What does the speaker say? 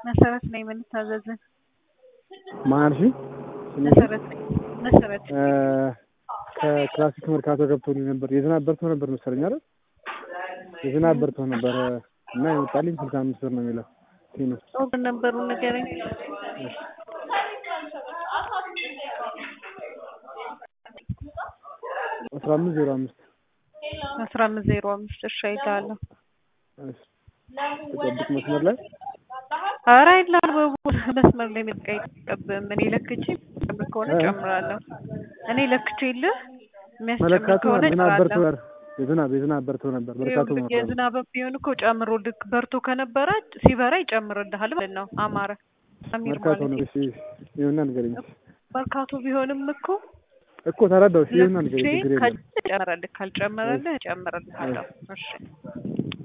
መሰረት ነኝ የምንታዘዝ ማርሺ መሰረት ከክላሲክ መርካቶ ገብቶልኝ ነበር የዝናብ በርቶ ነበር መሰለኝ አይደል የዝናብ በርቶ ነበር እና ይወጣልኝ 65 ብር ነው የሚለው ሲኑ ኦርደር ነበሩ ንገረኝ 1505 እሺ አይታለሁ ተጠብቅ መስመር ላይ ኧረ አይደለም መስመር ላይ ምትቀይ ምን ይለክቺ ከሆነ ጨምራለሁ እኔ ለክቼልህ የሚያስጨምር ከሆነ ጨምራለሁ የዝናብ በርቶ ነበር በርካቶ ነው የዝናብ ቢሆን እኮ ጨምሮ ልክ በርቶ ከነበረ ሲበራ ይጨምርልሃል ማለት ነው አማረ መርካቶ ነው እሺ ይሁንና ንገረኝ መርካቶ ቢሆንም እኮ ተረዳው ይሁንና ንገረኝ ጨምራለህ ካልጨመረልህ ጨምራለሁ እሺ